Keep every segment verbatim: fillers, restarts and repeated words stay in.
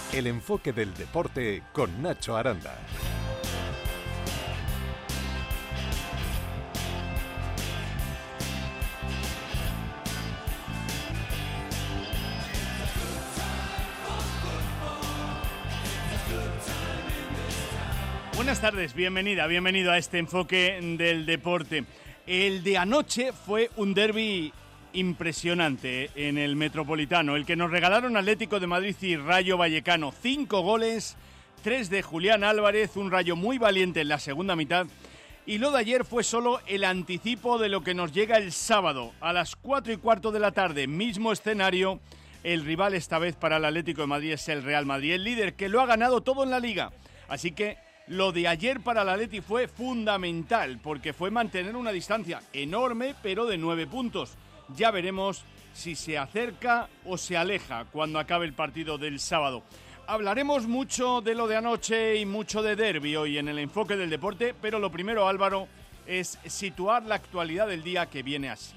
El enfoque del deporte con Nacho Aranda. Buenas tardes, bienvenida, bienvenido a este enfoque del deporte. El de anoche fue un derbi impresionante en el Metropolitano, el que nos regalaron Atlético de Madrid y Rayo Vallecano. Cinco goles, tres de Julián Álvarez, un Rayo muy valiente en la segunda mitad. Y lo de ayer fue solo el anticipo de lo que nos llega el sábado. A las cuatro y cuarto de la tarde, mismo escenario. El rival esta vez para el Atlético de Madrid es el Real Madrid, el líder que lo ha ganado todo en la Liga. Así que lo de ayer para el Atleti fue fundamental, porque fue mantener una distancia enorme, pero de nueve puntos. Ya veremos si se acerca o se aleja cuando acabe el partido del sábado. Hablaremos mucho de lo de anoche y mucho de derbi hoy en el enfoque del deporte, pero lo primero, Álvaro, es situar la actualidad del día, que viene así.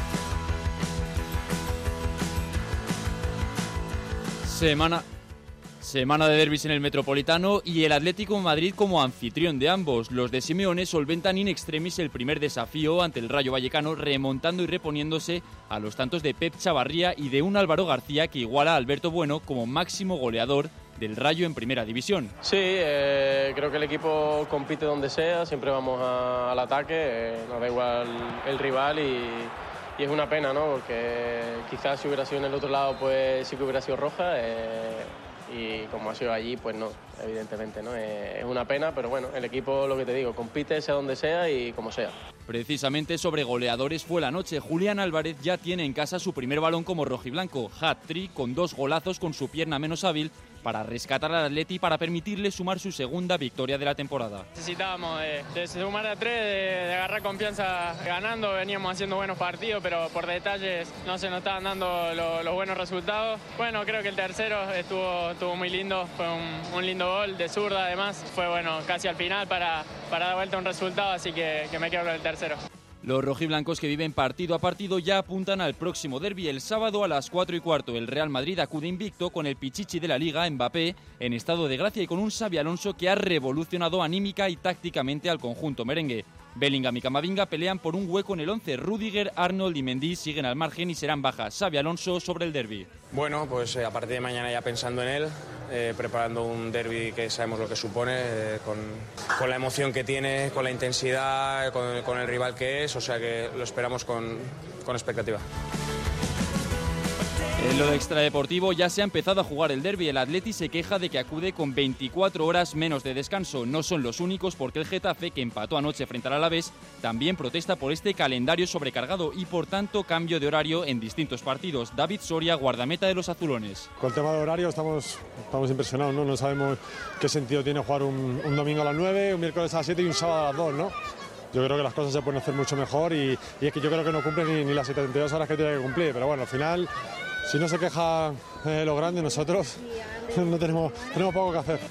Semana... Semana de derbis en el Metropolitano y el Atlético de Madrid como anfitrión de ambos. Los de Simeone solventan in extremis el primer desafío ante el Rayo Vallecano, remontando y reponiéndose a los tantos de Pep Chavarría y de un Álvaro García que iguala a Alberto Bueno como máximo goleador del Rayo en Primera División. Sí, eh, creo que el equipo compite donde sea, siempre vamos a, al ataque, eh, nos da igual el rival y... Y es una pena, ¿no? Porque quizás si hubiera sido en el otro lado, pues sí que hubiera sido roja. Eh, y como ha sido allí, pues no, evidentemente, ¿no? Eh, es una pena, pero bueno, el equipo, lo que te digo, compite sea donde sea y como sea. Precisamente sobre goleadores fue la noche. Julián Álvarez ya tiene en casa su primer balón como rojiblanco. Hat-trick con dos golazos con su pierna menos hábil para rescatar al Atleti y para permitirle sumar su segunda victoria de la temporada. Necesitábamos de, de sumar a tres, de, de agarrar confianza ganando. Veníamos haciendo buenos partidos, pero por detalles no se nos estaban dando lo, los buenos resultados. Bueno, creo que el tercero estuvo, estuvo muy lindo. Fue un, un lindo gol de zurda, además. Fue bueno casi al final para, para dar vuelta un resultado, así que, que me quedo con el tercero. Los rojiblancos que viven partido a partido ya apuntan al próximo derbi. El sábado a las cuatro y cuarto el Real Madrid acude invicto con el pichichi de la Liga, Mbappé, en estado de gracia y con un Xabi Alonso que ha revolucionado anímica y tácticamente al conjunto merengue. Bellingham y Camavinga pelean por un hueco en el once. Rudiger, Arnold y Mendy siguen al margen y serán bajas. Xabi Alonso sobre el derbi. Bueno, pues eh, a partir de mañana ya pensando en él, eh, preparando un derbi que sabemos lo que supone, eh, con, con la emoción que tiene, con la intensidad, con, con el rival que es, o sea que lo esperamos con, con expectativa. En lo de extradeportivo ya se ha empezado a jugar el derbi. El Atleti se queja de que acude con veinticuatro horas menos de descanso. No son los únicos, porque el Getafe, que empató anoche frente al Alavés, también protesta por este calendario sobrecargado y por tanto cambio de horario en distintos partidos. David Soria, guardameta de los azulones. Con el tema de horario estamos, estamos impresionados, ¿no? No sabemos qué sentido tiene jugar un, un domingo a las nueve, un miércoles a las siete y un sábado a las dos, ¿no? Yo creo que las cosas se pueden hacer mucho mejor y, y es que yo creo que no cumple ni, ni las setenta y dos horas que tiene que cumplir, pero bueno, al final, si no se queja eh, lo grande, nosotros no tenemos, tenemos poco que hacer.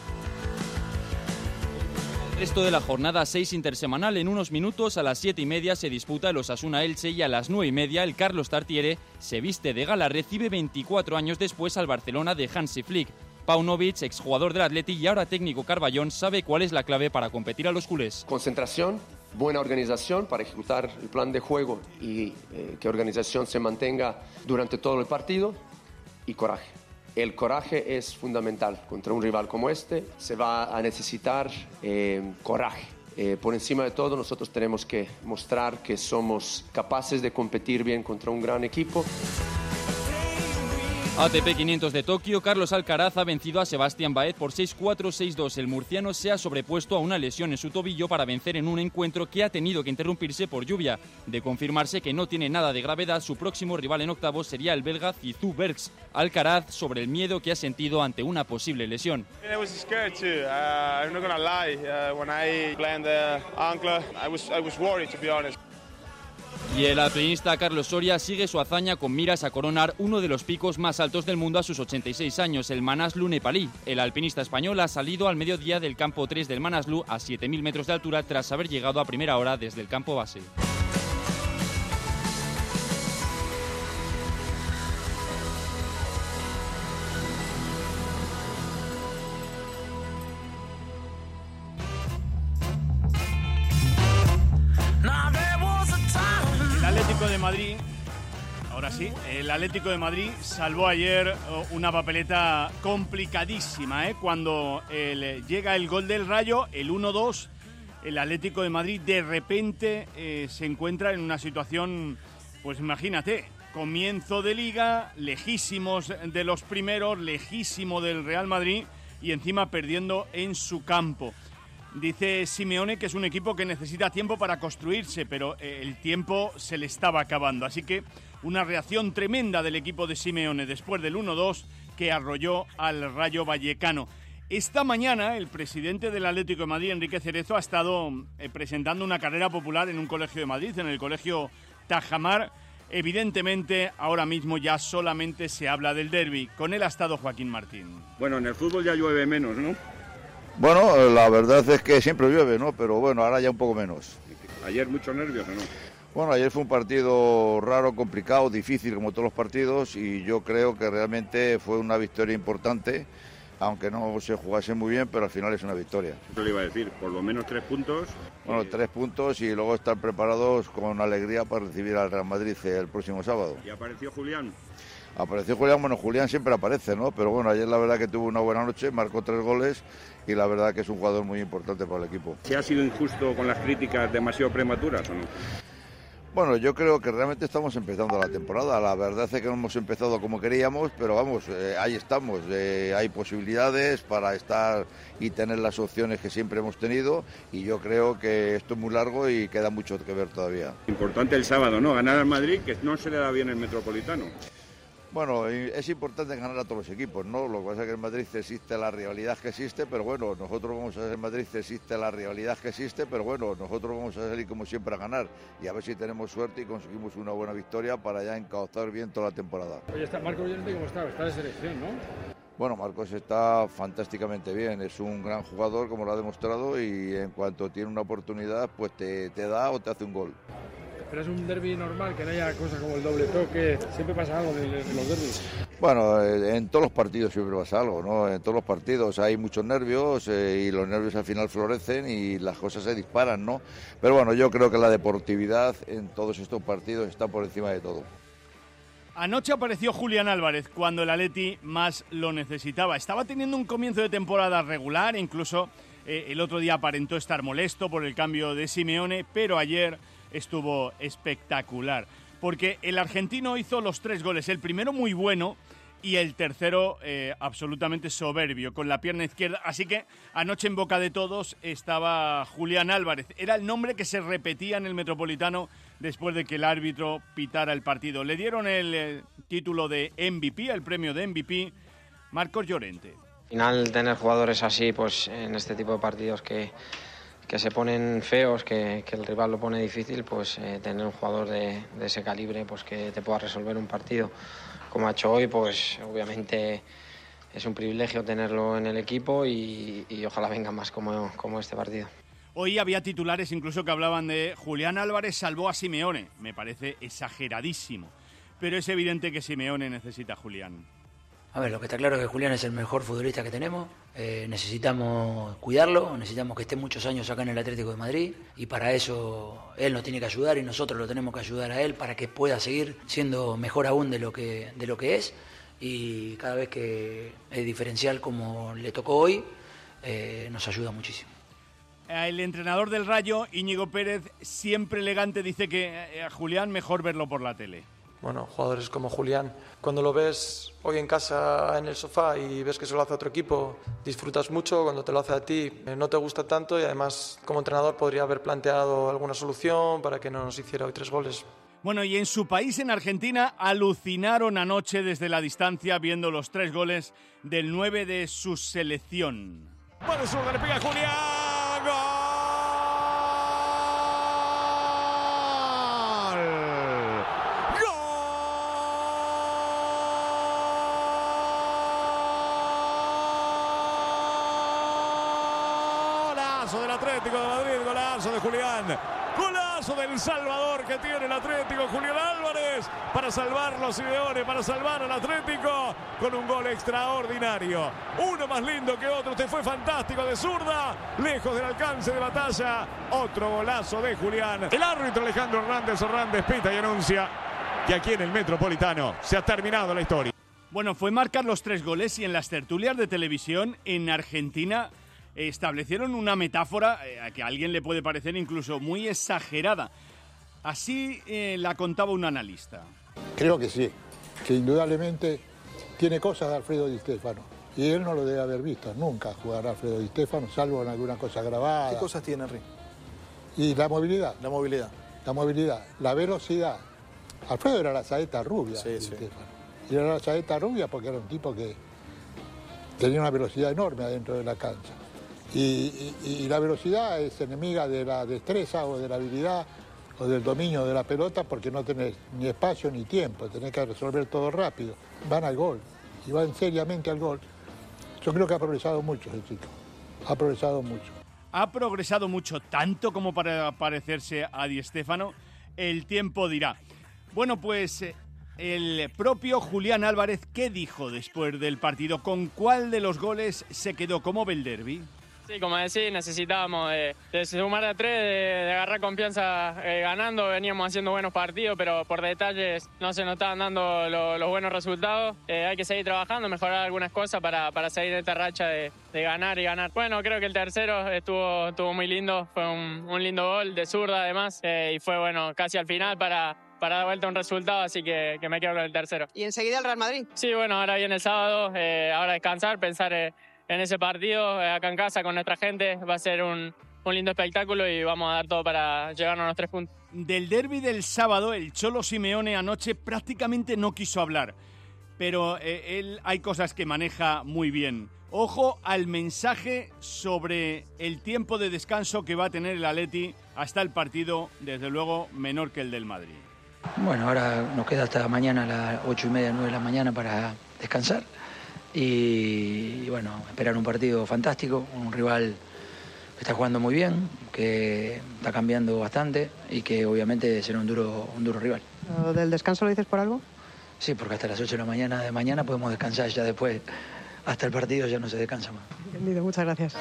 Esto de la jornada seis intersemanal. En unos minutos a las siete y media se disputa el Osasuna-Elche y a las nueve y media el Carlos Tartiere se viste de gala, recibe veinticuatro años después al Barcelona de Hansi Flick. Paunovic, exjugador del Atleti y ahora técnico Carballón, sabe cuál es la clave para competir a los culés. Concentración, buena organización para ejecutar el plan de juego y eh, que la organización se mantenga durante todo el partido, y coraje. El coraje es fundamental. Contra un rival como este se va a necesitar eh, coraje. Eh, por encima de todo, nosotros tenemos que mostrar que somos capaces de competir bien contra un gran equipo. A T P quinientos de Tokio, Carlos Alcaraz ha vencido a Sebastián Baez por seis cuatro seis dos. El murciano se ha sobrepuesto a una lesión en su tobillo para vencer en un encuentro que ha tenido que interrumpirse por lluvia. De confirmarse que no tiene nada de gravedad, su próximo rival en octavos sería el belga Zizou Bergs. Alcaraz sobre el miedo que ha sentido ante una posible lesión. Y el alpinista Carlos Soria sigue su hazaña con miras a coronar uno de los picos más altos del mundo a sus ochenta y seis años, el Manaslu nepalí. El alpinista español ha salido al mediodía del campo tres del Manaslu a siete mil metros de altura tras haber llegado a primera hora desde el campo base. Madrid, ahora sí, el Atlético de Madrid salvó ayer una papeleta complicadísima, ¿eh? Cuando el, llega el gol del Rayo, el uno dos, el Atlético de Madrid de repente eh, se encuentra en una situación, pues imagínate, comienzo de Liga, lejísimos de los primeros, lejísimo del Real Madrid y encima perdiendo en su campo. Dice Simeone que es un equipo que necesita tiempo para construirse, pero el tiempo se le estaba acabando. Así que una reacción tremenda del equipo de Simeone después del uno dos que arrolló al Rayo Vallecano. Esta mañana el presidente del Atlético de Madrid, Enrique Cerezo, ha estado eh, presentando una carrera popular en un colegio de Madrid, en el colegio Tajamar. Evidentemente, ahora mismo ya solamente se habla del derbi. Con él ha estado Joaquín Martín. Bueno, en el fútbol ya llueve menos, ¿no? Bueno, la verdad es que siempre llueve, ¿no? Pero bueno, ahora ya un poco menos. ¿Ayer muchos nervios o no? Bueno, ayer fue un partido raro, complicado, difícil como todos los partidos y yo creo que realmente fue una victoria importante, aunque no se jugase muy bien, pero al final es una victoria. Eso le iba a decir, por lo menos tres puntos. Bueno, y... tres puntos y luego estar preparados con alegría para recibir al Real Madrid el próximo sábado. ¿Y apareció Julián? Apareció Julián, bueno, Julián siempre aparece, ¿no? Pero bueno, ayer la verdad que tuvo una buena noche, marcó tres goles y la verdad que es un jugador muy importante para el equipo. ¿Se ha sido injusto con las críticas demasiado prematuras o no? Bueno, yo creo que realmente estamos empezando la temporada. La verdad es que no hemos empezado como queríamos, pero vamos, eh, ahí estamos. Eh, hay posibilidades para estar y tener las opciones que siempre hemos tenido y yo creo que esto es muy largo y queda mucho que ver todavía. Importante el sábado, ¿no? Ganar al Madrid, que no se le da bien el Metropolitano. Bueno, es importante ganar a todos los equipos, ¿no? Lo que pasa es que en Madrid existe la rivalidad que existe, pero bueno, nosotros vamos a hacer en Madrid existe la rivalidad que existe, pero bueno, nosotros vamos a salir como siempre a ganar y a ver si tenemos suerte y conseguimos una buena victoria para ya encauzar bien toda la temporada. Oye, está Marcos Llorente, ¿cómo está? Está de selección, ¿no? Bueno, Marcos está fantásticamente bien, es un gran jugador como lo ha demostrado y en cuanto tiene una oportunidad, pues te, te da o te hace un gol. Pero es un derbi normal, que no haya cosas como el doble toque, siempre pasa algo en los derbis. Bueno, en todos los partidos siempre pasa algo, ¿no? En todos los partidos hay muchos nervios eh, y los nervios al final florecen y las cosas se disparan, ¿no? Pero bueno, yo creo que la deportividad en todos estos partidos está por encima de todo. Anoche apareció Julián Álvarez cuando el Atleti más lo necesitaba. Estaba teniendo un comienzo de temporada regular, incluso eh, el otro día aparentó estar molesto por el cambio de Simeone, pero ayer estuvo espectacular, porque el argentino hizo los tres goles, el primero muy bueno y el tercero eh, absolutamente soberbio, con la pierna izquierda, así que anoche en boca de todos estaba Julián Álvarez, era el nombre que se repetía en el Metropolitano después de que el árbitro pitara el partido. Le dieron el eh, título de M V P, el premio de M V P, Marcos Llorente. Al final tener jugadores así, pues en este tipo de partidos que que se ponen feos, que, que el rival lo pone difícil, pues eh, tener un jugador de, de ese calibre pues que te pueda resolver un partido como ha hecho hoy, pues obviamente es un privilegio tenerlo en el equipo y, y ojalá vengan más como, como este partido. Hoy había titulares incluso que hablaban de Julián Álvarez salvó a Simeone, me parece exageradísimo, pero es evidente que Simeone necesita a Julián. A ver, lo que está claro es que Julián es el mejor futbolista que tenemos, eh, necesitamos cuidarlo, necesitamos que esté muchos años acá en el Atlético de Madrid y para eso él nos tiene que ayudar y nosotros lo tenemos que ayudar a él para que pueda seguir siendo mejor aún de lo que, de lo que es y cada vez que es diferencial como le tocó hoy, eh, nos ayuda muchísimo. El entrenador del Rayo, Íñigo Pérez, siempre elegante, dice que a Julián mejor verlo por la tele. Bueno, jugadores como Julián, cuando lo ves hoy en casa en el sofá y ves que se lo hace a otro equipo, disfrutas mucho, cuando te lo hace a ti no te gusta tanto y además como entrenador podría haber planteado alguna solución para que no nos hiciera hoy tres goles. Bueno, y en su país, en Argentina, alucinaron anoche desde la distancia viendo los tres goles del nueve de su selección. Bueno, zurda, le pega Julián, ¡gol! Golazo del Atlético de Madrid, golazo de Julián. Golazo del Salvador que tiene el Atlético, Julián Álvarez, para salvar los Simeone, para salvar al Atlético con un gol extraordinario. Uno más lindo que otro, este fue fantástico de zurda, lejos del alcance de Batalla. Otro golazo de Julián. El árbitro Alejandro Hernández Hernández pita y anuncia que aquí en el Metropolitano se ha terminado la historia. Bueno, fue marcar los tres goles y en las tertulias de televisión en Argentina establecieron una metáfora eh, que a alguien le puede parecer incluso muy exagerada. Así eh, la contaba un analista. Creo que sí, que indudablemente tiene cosas de Alfredo Di Stéfano. Y él no lo debe haber visto nunca jugar a Alfredo Di Stéfano, salvo en alguna cosa grabada. ¿Qué cosas tiene, Henry? Y la movilidad. La movilidad. La movilidad, la velocidad. Alfredo era la saeta rubia sí, de sí. Di Stéfano. Y era la saeta rubia porque era un tipo que tenía una velocidad enorme adentro de la cancha. Y, y, y la velocidad es enemiga de la destreza o de la habilidad o del dominio de la pelota porque no tenés ni espacio ni tiempo, tenés que resolver todo rápido. Van al gol y van seriamente al gol. Yo creo que ha progresado mucho ese chico, ha progresado mucho. Ha progresado mucho, tanto como para parecerse a Di Stéfano, el tiempo dirá. Bueno, pues el propio Julián Álvarez, ¿qué dijo después del partido? ¿Con cuál de los goles se quedó? ¿Cómo ve el derbi? Sí, como decís, necesitábamos de, de sumar a tres, de, de agarrar confianza eh, ganando. Veníamos haciendo buenos partidos, pero por detalles no se nos estaban dando lo, los buenos resultados. Eh, hay que seguir trabajando, mejorar algunas cosas para, para seguir esta racha de, de ganar y ganar. Bueno, creo que el tercero estuvo, estuvo muy lindo, fue un, un lindo gol de zurda además, eh, y fue bueno casi al final para... para dar vuelta un resultado, así que, que me quedo con el tercero. ¿Y enseguida el Real Madrid? Sí, bueno, ahora viene el sábado, eh, ahora descansar, pensar eh, en ese partido, eh, acá en casa con nuestra gente, va a ser un, un lindo espectáculo y vamos a dar todo para llevarnos a los tres puntos. Del derbi del sábado, el Cholo Simeone anoche prácticamente no quiso hablar, pero eh, él hay cosas que maneja muy bien. Ojo al mensaje sobre el tiempo de descanso que va a tener el Atleti hasta el partido, desde luego menor que el del Madrid. Bueno, ahora nos queda hasta mañana a las ocho y media, nueve de la mañana para descansar y, y bueno, esperar un partido fantástico, un rival que está jugando muy bien, que está cambiando bastante y que obviamente será un duro, un duro rival. ¿Lo del descanso lo dices por algo? Sí, porque hasta las ocho de la mañana de mañana podemos descansar, ya después hasta el partido ya no se descansa más. Entendido, muchas gracias.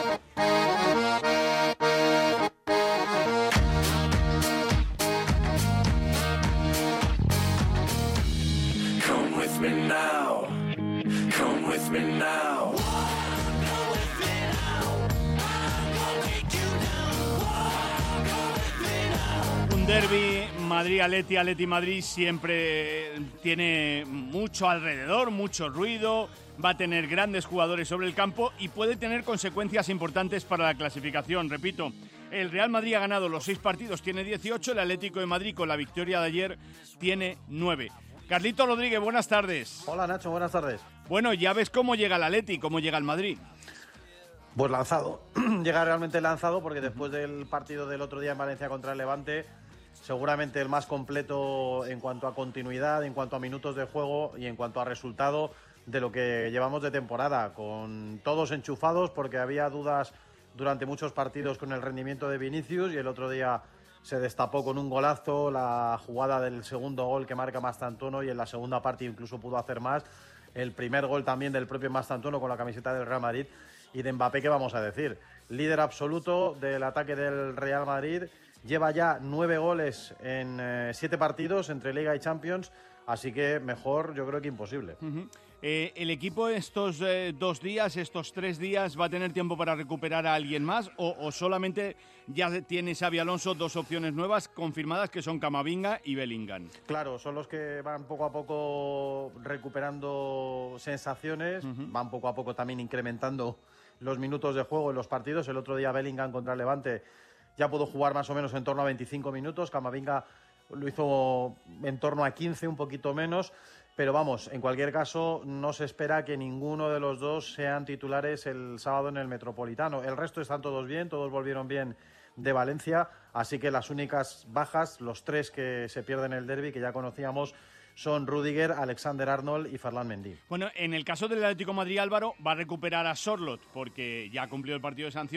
Un derbi Madrid-Atleti, Atleti-Madrid siempre tiene mucho alrededor, mucho ruido, va a tener grandes jugadores sobre el campo y puede tener consecuencias importantes para la clasificación. Repito, el Real Madrid ha ganado los seis partidos, tiene dieciocho, el Atlético de Madrid con la victoria de ayer tiene nueve. Carlito Rodríguez, buenas tardes. Hola Nacho, buenas tardes. Bueno, ya ves cómo llega el Atleti, cómo llega el Madrid. Pues lanzado, llega realmente lanzado porque después del partido del otro día en Valencia contra el Levante, seguramente el más completo en cuanto a continuidad, en cuanto a minutos de juego y en cuanto a resultado de lo que llevamos de temporada, con todos enchufados porque había dudas durante muchos partidos con el rendimiento de Vinicius y el otro día se destapó con un golazo la jugada del segundo gol que marca Mastantuono y en la segunda parte incluso pudo hacer más. El primer gol también del propio Mastantuono con la camiseta del Real Madrid y de Mbappé, ¿qué vamos a decir? Líder absoluto del ataque del Real Madrid, lleva ya nueve goles en eh, siete partidos entre Liga y Champions, así que mejor yo creo que imposible. Uh-huh. Eh, ¿El equipo estos eh, dos días, estos tres días, va a tener tiempo para recuperar a alguien más o, o solamente ya tiene Xabi Alonso dos opciones nuevas confirmadas que son Camavinga y Bellingham? Claro, son los que van poco a poco recuperando sensaciones, uh-huh. van poco a poco también incrementando los minutos de juego en los partidos. El otro día Bellingham contra el Levante ya pudo jugar más o menos en torno a veinticinco minutos, Camavinga lo hizo en torno a quince, un poquito menos. Pero vamos, en cualquier caso, no se espera que ninguno de los dos sean titulares el sábado en el Metropolitano. El resto están todos bien, todos volvieron bien de Valencia, así que las únicas bajas, los tres que se pierden el derbi, que ya conocíamos, son Rüdiger, Alexander-Arnold y Ferland Mendy. Bueno, en el caso del Atlético de Madrid, Álvaro va a recuperar a Sorloth porque ya ha cumplido el partido de sanción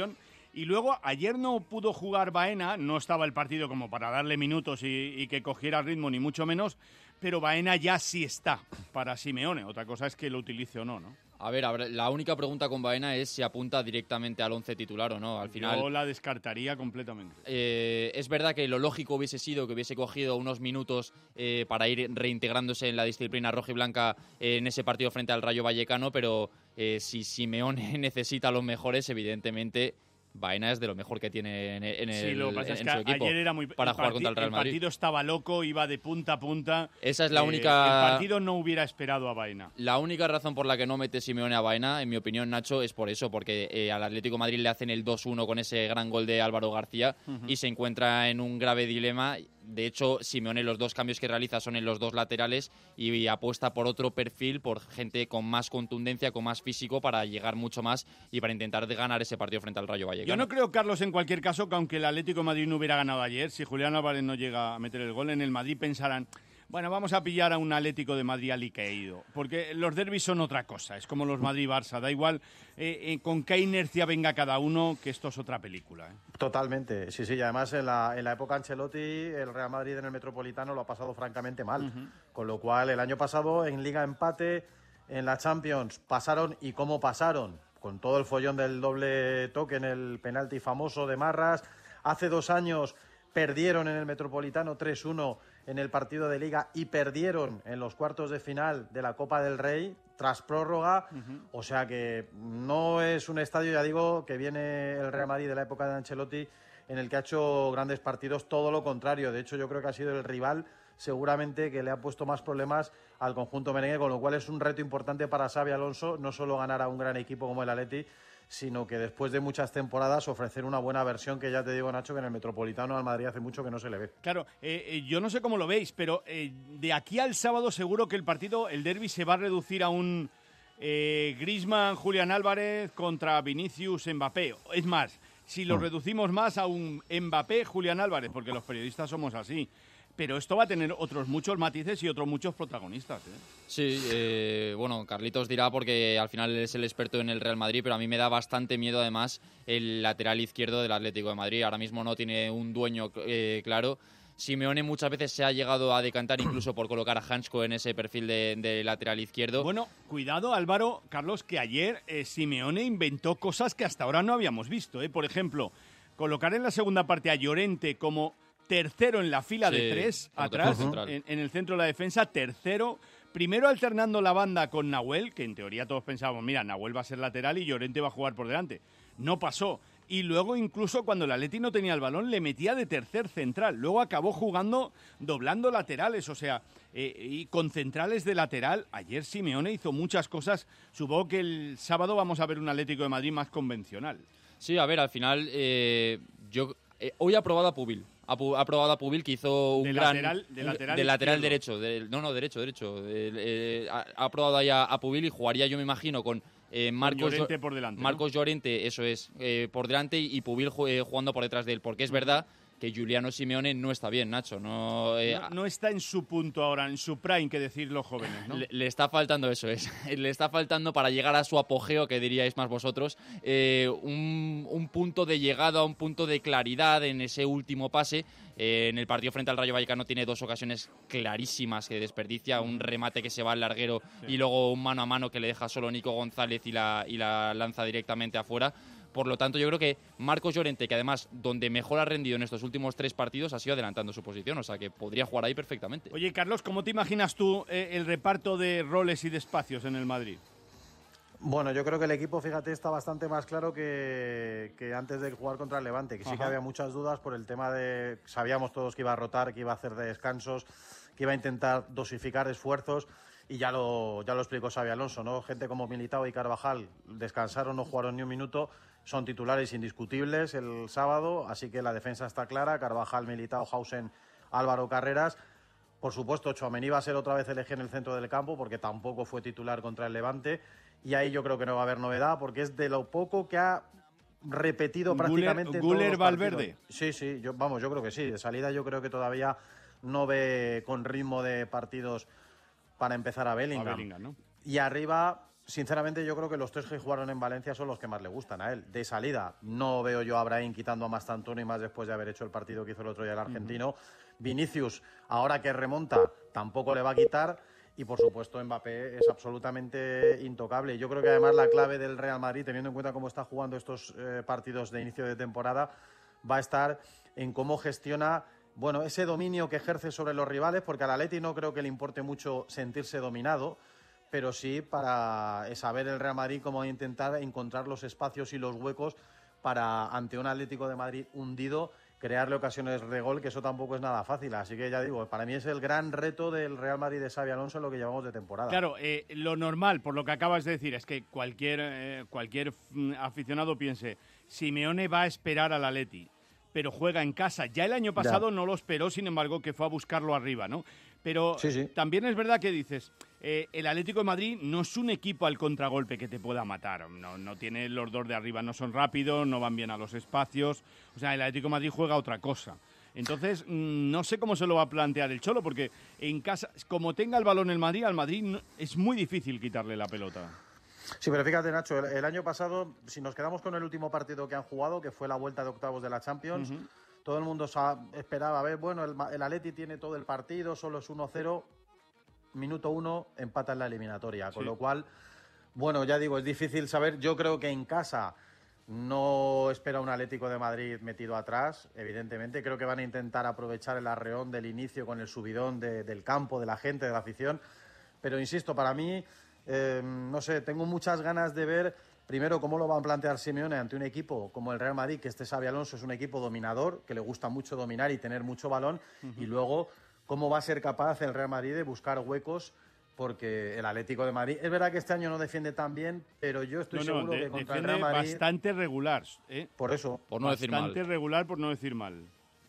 Y luego, ayer no pudo jugar Baena, no estaba el partido como para darle minutos y, y que cogiera ritmo, ni mucho menos, pero Baena ya sí está para Simeone. Otra cosa es que lo utilice o no, ¿no? A ver, a ver, la única pregunta con Baena es si apunta directamente al once titular o no. Al final, yo la descartaría completamente. Eh, es verdad que lo lógico hubiese sido que hubiese cogido unos minutos eh, para ir reintegrándose en la disciplina rojiblanca eh, en ese partido frente al Rayo Vallecano, pero eh, si Simeone necesita los mejores, evidentemente Baena es de lo mejor que tiene en, en, sí, el, lo que pasa en es su que equipo ayer era muy, para el jugar contra el Real Madrid. El partido estaba loco, iba de punta a punta. Esa es la eh, única... El partido no hubiera esperado a Baena. La única razón por la que no mete Simeone a Baena, en mi opinión, Nacho, es por eso, porque eh, al Atlético de Madrid le hacen el dos uno con ese gran gol de Álvaro García uh-huh. y se encuentra en un grave dilema. De hecho, Simeone los dos cambios que realiza son en los dos laterales y apuesta por otro perfil, por gente con más contundencia, con más físico, para llegar mucho más y para intentar de ganar ese partido frente al Rayo Vallecano. Yo no creo, Carlos, en cualquier caso, que aunque el Atlético de Madrid no hubiera ganado ayer, si Julián Álvarez no llega a meter el gol, en el Madrid pensarán, bueno, vamos a pillar a un Atlético de Madrid alicaído, porque los derbis son otra cosa, es como los Madrid-Barça, da igual eh, eh, con qué inercia venga cada uno, que esto es otra película. ¿eh? Totalmente, sí, sí, y además en la, en la época Ancelotti, el Real Madrid en el Metropolitano lo ha pasado francamente mal, uh-huh. con lo cual el año pasado en Liga empate, en la Champions pasaron, y cómo pasaron, con todo el follón del doble toque en el penalti famoso de Marras. Hace dos años perdieron en el Metropolitano tres uno en el partido de Liga y perdieron en los cuartos de final de la Copa del Rey tras prórroga. Uh-huh. O sea que no es un estadio, ya digo, que viene el Real Madrid de la época de Ancelotti en el que ha hecho grandes partidos, todo lo contrario. De hecho, yo creo que ha sido el rival seguramente que le ha puesto más problemas al conjunto merengue, con lo cual es un reto importante para Xabi Alonso no solo ganar a un gran equipo como el Atleti, sino que después de muchas temporadas ofrecer una buena versión, que ya te digo, Nacho, que en el Metropolitano al Madrid hace mucho que no se le ve. Claro, eh, eh, yo no sé cómo lo veis, pero eh, de aquí al sábado seguro que el partido, el derbi, se va a reducir a un eh, Griezmann, Julián Álvarez contra Vinicius, Mbappé. Es más, si lo mm. reducimos más a un Mbappé, Julián Álvarez, porque los periodistas somos así. Pero esto va a tener otros muchos matices y otros muchos protagonistas, ¿eh? Sí, eh, bueno, Carlitos dirá porque al final es el experto en el Real Madrid, pero a mí me da bastante miedo además el lateral izquierdo del Atlético de Madrid. Ahora mismo no tiene un dueño eh, claro. Simeone muchas veces se ha llegado a decantar incluso por colocar a Hansko en ese perfil de, de lateral izquierdo. Bueno, cuidado, Álvaro, Carlos, que ayer eh, Simeone inventó cosas que hasta ahora no habíamos visto, ¿eh? Por ejemplo, colocar en la segunda parte a Llorente como tercero en la fila sí, de tres, atrás, en, en el centro de la defensa, tercero, primero alternando la banda con Nahuel, que en teoría todos pensábamos, mira, Nahuel va a ser lateral y Llorente va a jugar por delante. No pasó. Y luego incluso cuando el Atleti no tenía el balón, le metía de tercer central. Luego acabó jugando, doblando laterales, o sea, eh, y con centrales de lateral. Ayer Simeone hizo muchas cosas. Supongo que el sábado vamos a ver un Atlético de Madrid más convencional. Sí, a ver, al final, eh, yo eh, hoy ha probado a Pubil. Ha, pu- ha probado a Pubil, que hizo un de gran... Lateral, de lateral, de lateral derecho. De, no, no, derecho, derecho. De, eh, ha, ha probado ahí a, a Pubil y jugaría, yo me imagino, con eh, Marcos con Llorente por delante. Marcos ¿no? Llorente, eso es, eh, por delante y Pubil eh, jugando por detrás de él. Porque es verdad que Giuliano Simeone no está bien, Nacho. No, eh, no, no está en su punto ahora, en su prime, que decir los jóvenes, ¿no? Le, le está faltando eso, es. Le está faltando para llegar a su apogeo, que diríais más vosotros, eh, un, un punto de llegada, un punto de claridad en ese último pase. Eh, en el partido frente al Rayo Vallecano tiene dos ocasiones clarísimas que desperdicia, un remate que se va al larguero sí. y luego un mano a mano que le deja solo Nico González y la, y la lanza directamente afuera. Por lo tanto, yo creo que Marcos Llorente, que además donde mejor ha rendido en estos últimos tres partidos, ha sido adelantando su posición, o sea que podría jugar ahí perfectamente. Oye, Carlos, ¿cómo te imaginas tú eh, el reparto de roles y de espacios en el Madrid? Bueno, yo creo que el equipo, fíjate, está bastante más claro que, que antes de jugar contra el Levante, que sí Ajá. que había muchas dudas por el tema de... Sabíamos todos que iba a rotar, que iba a hacer de descansos, que iba a intentar dosificar esfuerzos, y ya lo, ya lo explicó Xabi Alonso, ¿no? Gente como Militao y Carvajal descansaron, no jugaron ni un minuto, son titulares indiscutibles el sábado, así que la defensa está clara, Carvajal, Militao, Hausen, Álvaro Carreras. Por supuesto, Tchouaméni va a ser otra vez el eje en el centro del campo, porque tampoco fue titular contra el Levante, y ahí yo creo que no va a haber novedad, porque es de lo poco que ha repetido prácticamente Guller, todos los Valverde. Sí, sí, yo, vamos, yo creo que sí. De salida yo creo que todavía no ve con ritmo de partidos para empezar a Bellingham. A Bellingham, ¿no? Y arriba, sinceramente yo creo que los tres que jugaron en Valencia son los que más le gustan a él. De salida no veo yo a Brahim quitando a Mastantuono y más después de haber hecho el partido que hizo el otro día el argentino. Uh-huh. Vinicius, ahora que remonta, tampoco le va a quitar. Y, por supuesto, Mbappé es absolutamente intocable. Yo creo que, además, la clave del Real Madrid, teniendo en cuenta cómo está jugando estos eh, partidos de inicio de temporada, va a estar en cómo gestiona, bueno, ese dominio que ejerce sobre los rivales, porque al Atleti no creo que le importe mucho sentirse dominado, pero sí para saber el Real Madrid cómo intentar encontrar los espacios y los huecos para, ante un Atlético de Madrid hundido, crearle ocasiones de gol, que eso tampoco es nada fácil. Así que ya digo, para mí es el gran reto del Real Madrid de Xabi Alonso en lo que llevamos de temporada. Claro, eh, lo normal, por lo que acabas de decir, es que cualquier, eh, cualquier aficionado piense, Simeone va a esperar al Atleti, pero juega en casa. Ya el año pasado ya. no lo esperó, sin embargo, que fue a buscarlo arriba, ¿no? Pero sí, sí. también es verdad que dices, eh, el Atlético de Madrid no es un equipo al contragolpe que te pueda matar. No, no tiene los dos de arriba, no son rápidos, no van bien a los espacios. O sea, el Atlético de Madrid juega otra cosa. Entonces, mmm, no sé cómo se lo va a plantear el Cholo, porque en casa, como tenga el balón el Madrid, al Madrid no, es muy difícil quitarle la pelota. Sí, pero fíjate, Nacho, el, el año pasado, si nos quedamos con el último partido que han jugado, que fue la vuelta de octavos de la Champions, uh-huh. todo el mundo esperaba, a ver, bueno, el, el Atleti tiene todo el partido, solo es uno cero, minuto uno, empata en la eliminatoria, con sí. lo cual, bueno, ya digo, es difícil saber. Yo creo que en casa no espera un Atlético de Madrid metido atrás, evidentemente. Creo que van a intentar aprovechar el arreón del inicio con el subidón de, del campo, de la gente, de la afición. Pero insisto, para mí, eh, no sé, tengo muchas ganas de ver primero cómo lo va a plantear Simeone ante un equipo como el Real Madrid, que este Xabi Alonso es un equipo dominador, que le gusta mucho dominar y tener mucho balón, uh-huh. y luego cómo va a ser capaz el Real Madrid de buscar huecos, porque el Atlético de Madrid, es verdad que este año no defiende tan bien, pero yo estoy no, no, seguro de, que contra el Real Madrid bastante regular, ¿eh? Por eso, por no decir mal. Bastante regular, por no decir mal.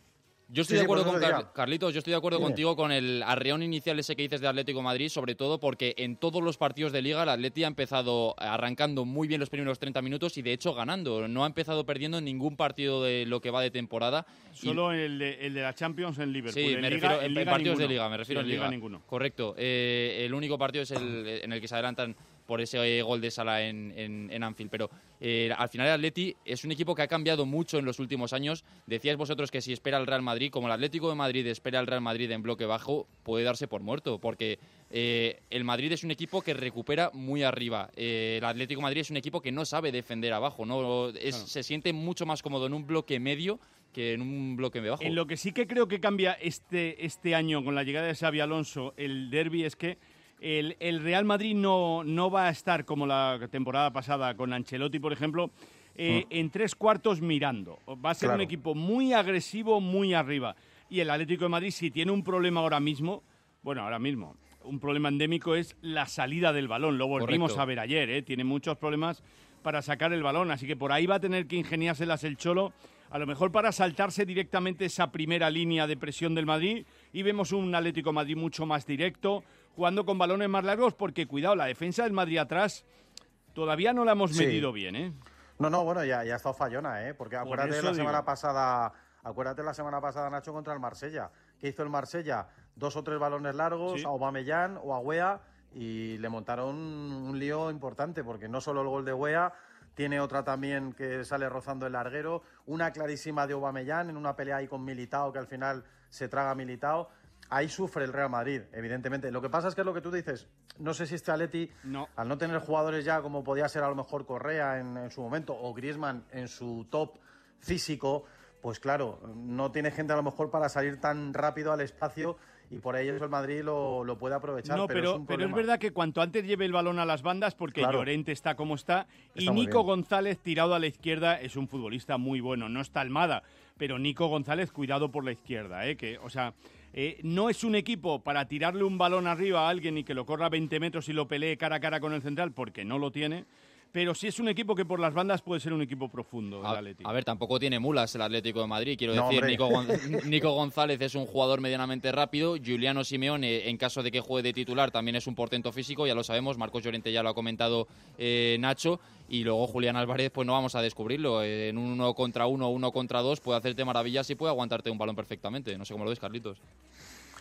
Yo estoy sí, de acuerdo sí, con Car- Carlitos, yo estoy de acuerdo Dime. contigo con el arreón inicial ese que dices de Atlético de Madrid, sobre todo porque en todos los partidos de Liga el Atleti ha empezado arrancando muy bien los primeros treinta minutos y de hecho ganando. No ha empezado perdiendo en ningún partido de lo que va de temporada. Solo y... el, de, el de la Champions en Liverpool. Sí, en me Liga, refiero en, en, Liga en partidos ninguno. de Liga, me refiero sí, en Liga. Liga ninguno. Correcto. Eh, el único partido es el en el que se adelantan por ese gol de Salah en, en, en Anfield. Pero eh, al final el Atleti es un equipo que ha cambiado mucho en los últimos años. Decíais vosotros que si espera el Real Madrid, como el Atlético de Madrid espera el Real Madrid en bloque bajo, puede darse por muerto, porque eh, el Madrid es un equipo que recupera muy arriba. Eh, el Atlético de Madrid es un equipo que no sabe defender abajo, no es, claro. se siente mucho más cómodo en un bloque medio que en un bloque bajo. En lo que sí que creo que cambia este, este año con la llegada de Xabi Alonso, el derbi, es que El, el Real Madrid no, no va a estar como la temporada pasada con Ancelotti, por ejemplo, eh, mm. en tres cuartos mirando. Va a ser claro. un equipo muy agresivo, muy arriba. Y el Atlético de Madrid, si tiene un problema ahora mismo, bueno, ahora mismo, un problema endémico es la salida del balón. Lo volvimos Correcto. a ver ayer, ¿eh? Tiene muchos problemas para sacar el balón, así que por ahí va a tener que ingeniárselas el Cholo, a lo mejor para saltarse directamente esa primera línea de presión del Madrid, y vemos un Atlético de Madrid mucho más directo, jugando con balones más largos, porque, cuidado, la defensa del Madrid atrás todavía no la hemos sí. medido bien, ¿eh? No, no, bueno, ya, ya ha estado fallona, ¿eh? Porque acuérdate de la digo. semana pasada, acuérdate la semana pasada, Nacho, contra el Marsella. ¿Qué hizo el Marsella? Dos o tres balones largos, sí. a Aubameyang o a Weah, y le montaron un lío importante, porque no solo el gol de Weah, tiene otra también que sale rozando el larguero, una clarísima de Aubameyang en una pelea ahí con Militao, que al final se traga Militao. Ahí sufre el Real Madrid, evidentemente. Lo que pasa es que es lo que tú dices. No sé si este Atleti, no. al no tener jugadores ya como podía ser a lo mejor Correa en, en su momento, o Griezmann en su top físico, pues claro, no tiene gente a lo mejor para salir tan rápido al espacio, y por ello el Madrid lo, lo puede aprovechar. No, pero, pero, es pero es verdad que cuanto antes lleve el balón a las bandas, porque claro. Llorente está como está, está y Nico González tirado a la izquierda es un futbolista muy bueno. No está Almada, pero Nico González cuidado por la izquierda, ¿eh? Que, o sea, eh, no es un equipo para tirarle un balón arriba a alguien y que lo corra veinte metros y lo pelee cara a cara con el central, porque no lo tiene. Pero sí es un equipo que por las bandas puede ser un equipo profundo, el Atlético. A ver, tampoco tiene mulas el Atlético de Madrid. Quiero no, decir, Nico, Gon Nico González es un jugador medianamente rápido. Giuliano Simeone, en caso de que juegue de titular, también es un portento físico, ya lo sabemos. Marcos Llorente ya lo ha comentado, eh, Nacho. Y luego Julián Álvarez, pues no vamos a descubrirlo. En un uno contra uno, uno contra dos, puede hacerte maravillas y puede aguantarte un balón perfectamente. No sé cómo lo ves, Carlitos.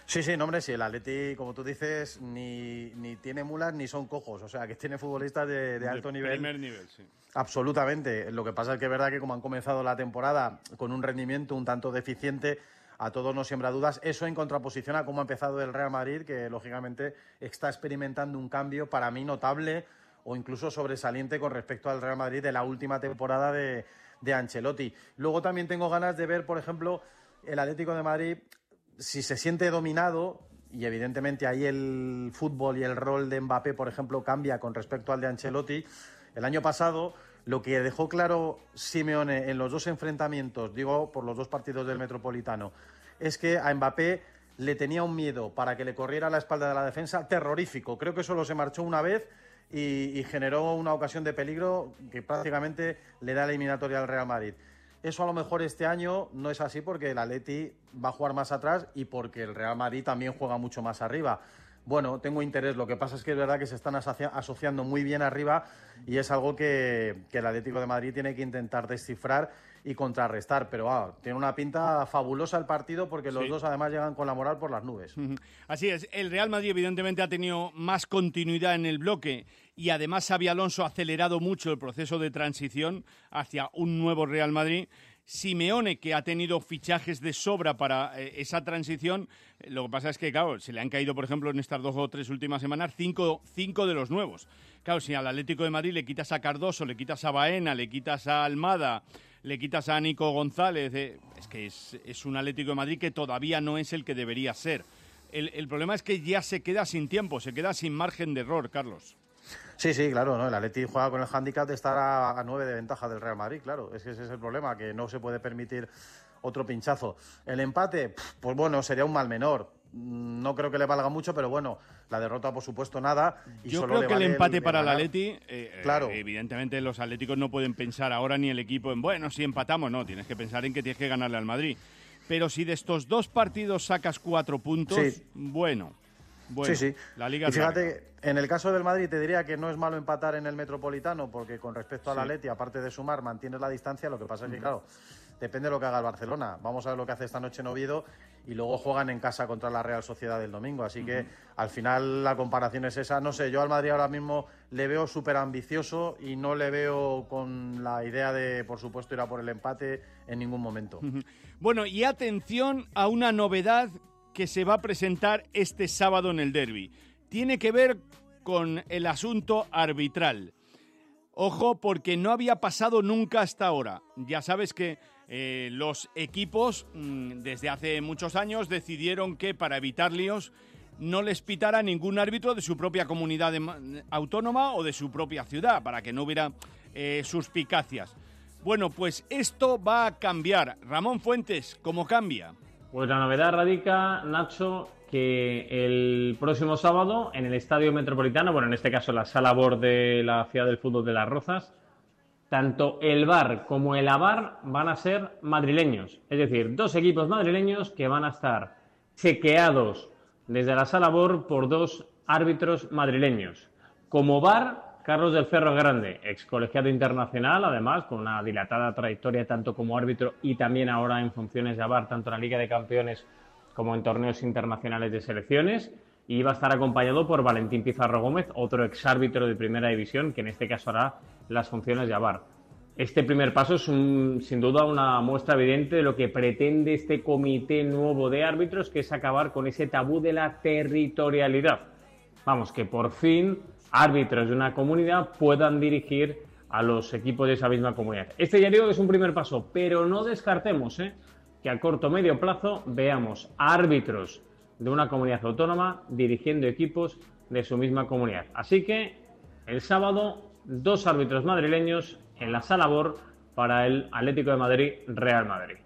Sí, sí, no, hombre, sí, el Atleti, como tú dices, ni, ni tiene mulas ni son cojos, o sea, que tiene futbolistas de, de alto de nivel. primer nivel, sí. Absolutamente. Lo que pasa es que es verdad que como han comenzado la temporada con un rendimiento un tanto deficiente, a todos nos siembra dudas. Eso en contraposición a cómo ha empezado el Real Madrid, que lógicamente está experimentando un cambio para mí notable o incluso sobresaliente con respecto al Real Madrid de la última temporada de, de Ancelotti. Luego también tengo ganas de ver, por ejemplo, el Atlético de Madrid, si se siente dominado, y evidentemente ahí el fútbol y el rol de Mbappé, por ejemplo, cambia con respecto al de Ancelotti. El año pasado, lo que dejó claro Simeone en los dos enfrentamientos, digo por los dos partidos del Metropolitano, es que a Mbappé le tenía un miedo para que le corriera a la espalda de la defensa terrorífico. Creo que solo se marchó una vez y, y generó una ocasión de peligro que prácticamente le da la eliminatoria al Real Madrid. Eso a lo mejor este año no es así porque el Atleti va a jugar más atrás y porque el Real Madrid también juega mucho más arriba. Bueno, tengo interés. Lo que pasa es que es verdad que se están asocia- asociando muy bien arriba y es algo que, que el Atlético de Madrid tiene que intentar descifrar y contrarrestar. Pero ah, tiene una pinta fabulosa el partido porque los Sí. dos además llegan con la moral por las nubes. Ujú. Así es, el Real Madrid evidentemente ha tenido más continuidad en el bloque y además Xabi Alonso ha acelerado mucho el proceso de transición hacia un nuevo Real Madrid. Simeone, que ha tenido fichajes de sobra para eh, esa transición, eh, lo que pasa es que, claro, se le han caído, por ejemplo, en estas dos o tres últimas semanas, cinco, cinco de los nuevos. Claro, si al Atlético de Madrid le quitas a Cardoso, le quitas a Baena, le quitas a Almada, le quitas a Nico González, eh, es que es, es un Atlético de Madrid que todavía no es el que debería ser. El, el problema es que ya se queda sin tiempo, se queda sin margen de error, Carlos. Sí, sí, claro, ¿no? El Atleti juega con el hándicap de estar a, a nueve de ventaja del Real Madrid, claro. Es que ese es el problema, que no se puede permitir otro pinchazo. El empate, pues bueno, sería un mal menor. No creo que le valga mucho, pero bueno, la derrota, por supuesto, nada. Y Yo solo creo le que el vale empate el para el ganar. Atleti, eh, Claro. eh, evidentemente los atléticos no pueden pensar ahora ni el equipo en, bueno, si empatamos, no, tienes que pensar en que tienes que ganarle al Madrid. Pero si de estos dos partidos sacas cuatro puntos, Sí. bueno, bueno, sí, sí. la Liga Y es larga. fíjate, en el caso del Madrid te diría que no es malo empatar en el Metropolitano porque con respecto al Sí. Atleti, aparte de sumar, mantienes la distancia. Lo que pasa es que, claro, depende de lo que haga el Barcelona. Vamos a ver lo que hace esta noche en Oviedo y luego juegan en casa contra la Real Sociedad el domingo. Así que al final la comparación es esa. No sé, yo al Madrid ahora mismo le veo súper ambicioso y no le veo con la idea de, por supuesto, ir a por el empate en ningún momento. Ujú. Bueno, y atención a una novedad que se va a presentar este sábado en el derbi. Tiene que ver con el asunto arbitral. Ojo, porque no había pasado nunca hasta ahora. Ya sabes que eh, los equipos mmm, desde hace muchos años decidieron que para evitar líos no les pitara ningún árbitro de su propia comunidad de, autónoma o de su propia ciudad, para que no hubiera eh, suspicacias. Bueno, pues esto va a cambiar. Ramón Fuentes, ¿cómo cambia? Pues la novedad radica, Nacho, que el próximo sábado en el Estadio Metropolitano, bueno, en este caso la Sala Bor de la Ciudad del Fútbol de Las Rozas, tanto el V A R como el A V A R van a ser madrileños. Es decir, dos equipos madrileños que van a estar chequeados desde la Sala Bor por dos árbitros madrileños. Como V A R, Carlos del Ferro Grande, ex colegiado internacional, además, con una dilatada trayectoria tanto como árbitro y también ahora en funciones de A V A R, tanto en la Liga de Campeones como en torneos internacionales de selecciones. Y va a estar acompañado por Valentín Pizarro Gómez, otro exárbitro de Primera División, que en este caso hará las funciones de A V A R. Este primer paso es un, sin duda una muestra evidente de lo que pretende este comité nuevo de árbitros, que es acabar con ese tabú de la territorialidad. Vamos, que por fin árbitros de una comunidad puedan dirigir a los equipos de esa misma comunidad. Este ya digo que es un primer paso, pero no descartemos ¿eh? que a corto o medio plazo veamos árbitros de una comunidad autónoma dirigiendo equipos de su misma comunidad. Así que el sábado, dos árbitros madrileños en la Sala Bor para el Atlético de Madrid, Real Madrid.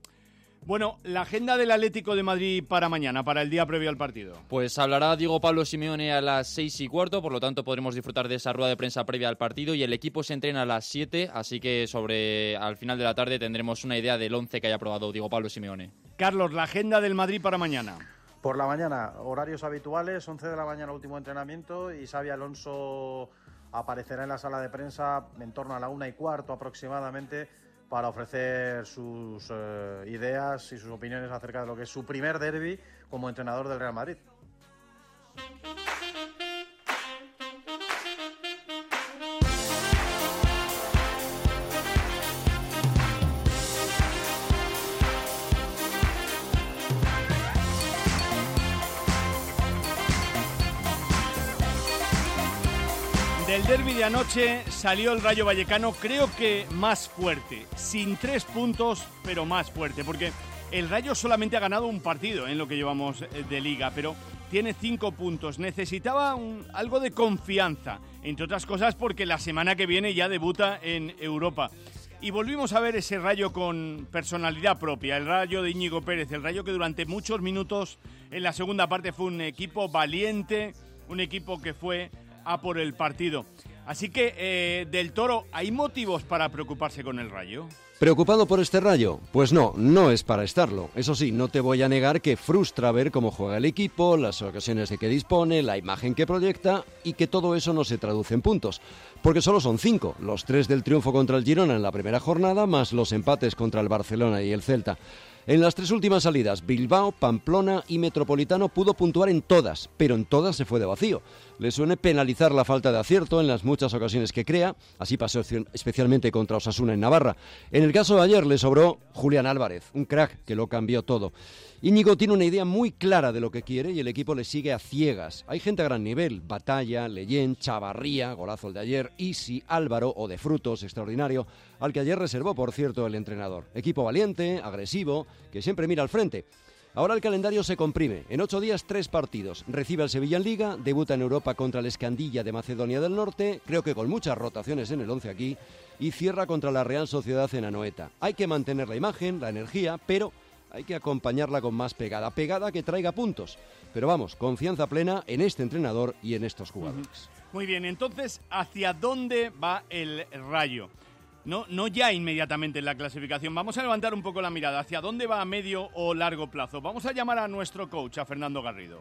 Bueno, la agenda del Atlético de Madrid para mañana, para el día previo al partido. Pues hablará Diego Pablo Simeone a las seis y cuarto, por lo tanto podremos disfrutar de esa rueda de prensa previa al partido, y el equipo se entrena a las siete, así que sobre al final de la tarde tendremos una idea del once que haya aprobado Diego Pablo Simeone. Carlos, la agenda del Madrid para mañana. Por la mañana, horarios habituales, once de la mañana último entrenamiento y Xabi Alonso aparecerá en la sala de prensa en torno a la una y cuarto aproximadamente para ofrecer sus eh, ideas y sus opiniones acerca de lo que es su primer derbi como entrenador del Real Madrid. Del derbi de anoche salió el Rayo Vallecano, creo que más fuerte, sin tres puntos, pero más fuerte, porque el Rayo solamente ha ganado un partido en lo que llevamos de liga, pero tiene cinco puntos. Necesitaba un, algo de confianza, entre otras cosas porque la semana que viene ya debuta en Europa. Y volvimos a ver ese Rayo con personalidad propia, el Rayo de Íñigo Pérez, el Rayo que durante muchos minutos en la segunda parte fue un equipo valiente, un equipo que fue a por el partido. Así que, eh, Del Toro, ¿hay motivos para preocuparse con el Rayo? ¿Preocupado por este Rayo? Pues no, no es para estarlo. Eso sí, no te voy a negar que frustra ver cómo juega el equipo, las ocasiones de que dispone, la imagen que proyecta y que todo eso no se traduce en puntos. Porque solo son cinco, los tres del triunfo contra el Girona en la primera jornada, más los empates contra el Barcelona y el Celta. En las tres últimas salidas, Bilbao, Pamplona y Metropolitano pudo puntuar en todas, pero en todas se fue de vacío. Le suele penalizar la falta de acierto en las muchas ocasiones que crea, así pasó especialmente contra Osasuna en Navarra. En el caso de ayer le sobró Julián Álvarez, un crack que lo cambió todo. Íñigo tiene una idea muy clara de lo que quiere y el equipo le sigue a ciegas. Hay gente a gran nivel, Batalla, Leyen, Chavarría, golazo el de ayer, Isi, Álvaro o de Frutos, extraordinario, al que ayer reservó, por cierto, el entrenador. Equipo valiente, agresivo, que siempre mira al frente. Ahora el calendario se comprime. En ocho días, tres partidos. Recibe al Sevilla en Liga, debuta en Europa contra el Escandilla de Macedonia del Norte, creo que con muchas rotaciones en el once aquí, y cierra contra la Real Sociedad en Anoeta. Hay que mantener la imagen, la energía, pero hay que acompañarla con más pegada, pegada que traiga puntos. Pero vamos, confianza plena en este entrenador y en estos jugadores. Muy bien, entonces, ¿hacia dónde va el Rayo? No, no ya inmediatamente en la clasificación. Vamos a levantar un poco la mirada. ¿Hacia dónde va a medio o largo plazo? Vamos a llamar a nuestro coach, a Fernando Garrido.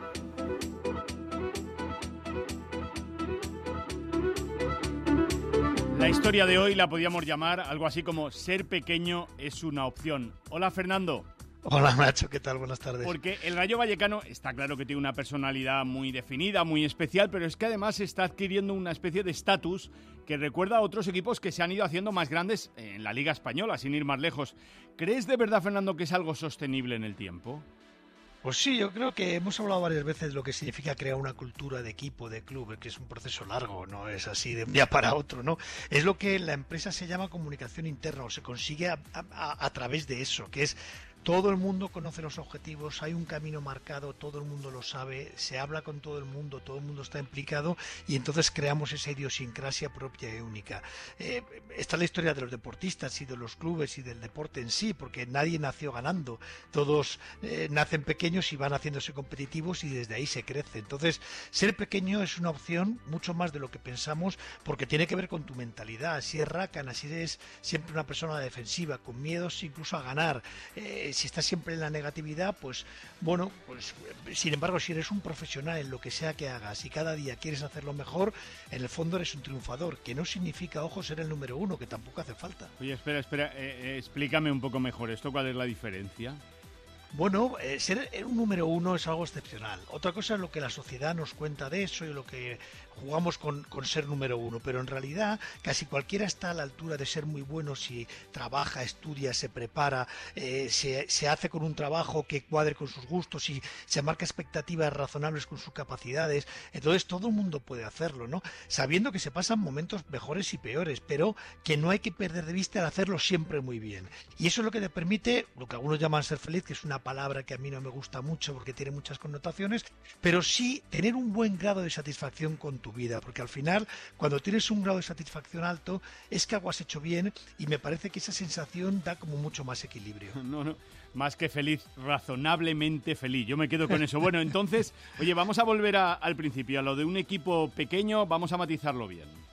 La historia de hoy la podíamos llamar algo así como ser pequeño es una opción. Hola, Fernando. Hola, Nacho, ¿qué tal? Buenas tardes. Porque el Rayo Vallecano está claro que tiene una personalidad muy definida, muy especial, pero es que además está adquiriendo una especie de estatus que recuerda a otros equipos que se han ido haciendo más grandes en la Liga Española, sin ir más lejos. ¿Crees de verdad, Fernando, que es algo sostenible en el tiempo? Pues sí, yo creo que hemos hablado varias veces de lo que significa crear una cultura de equipo, de club, que es un proceso largo, no es así de un día para otro, ¿no? Es lo que en la empresa se llama comunicación interna, o se consigue a, a, a través de eso, que es todo el mundo conoce los objetivos, hay un camino marcado, todo el mundo lo sabe, se habla con todo el mundo, todo el mundo está implicado y entonces creamos esa idiosincrasia propia y única. Eh, esta es la historia de los deportistas y de los clubes y del deporte en sí, porque nadie nació ganando, todos eh, nacen pequeños y van haciéndose competitivos y desde ahí se crece. Entonces, ser pequeño es una opción mucho más de lo que pensamos porque tiene que ver con tu mentalidad. Si es rácana, si eres siempre una persona defensiva, con miedos incluso a ganar, eh, si estás siempre en la negatividad, pues bueno, pues sin embargo, si eres un profesional en lo que sea que hagas y cada día quieres hacerlo mejor, en el fondo eres un triunfador, que no significa, ojo, ser el número uno, que tampoco hace falta. Oye, espera, espera, eh, eh, explícame un poco mejor esto, ¿cuál es la diferencia? Bueno, eh, ser un número uno es algo excepcional. Otra cosa es lo que la sociedad nos cuenta de eso y lo que jugamos con, con ser número uno, pero en realidad casi cualquiera está a la altura de ser muy bueno si trabaja, estudia, se prepara, eh, se, se hace con un trabajo que cuadre con sus gustos y se marca expectativas razonables con sus capacidades. Entonces todo el mundo puede hacerlo, ¿no? Sabiendo que se pasan momentos mejores y peores, pero que no hay que perder de vista el hacerlo siempre muy bien. Y eso es lo que te permite, lo que algunos llaman ser feliz, que es una palabra que a mí no me gusta mucho porque tiene muchas connotaciones, pero sí tener un buen grado de satisfacción con tu vida, porque al final, cuando tienes un grado de satisfacción alto, es que algo has hecho bien y me parece que esa sensación da como mucho más equilibrio. No, no, más que feliz, razonablemente feliz. Yo me quedo con eso. Bueno, entonces, oye, vamos a volver a, al principio, a lo de un equipo pequeño, vamos a matizarlo bien.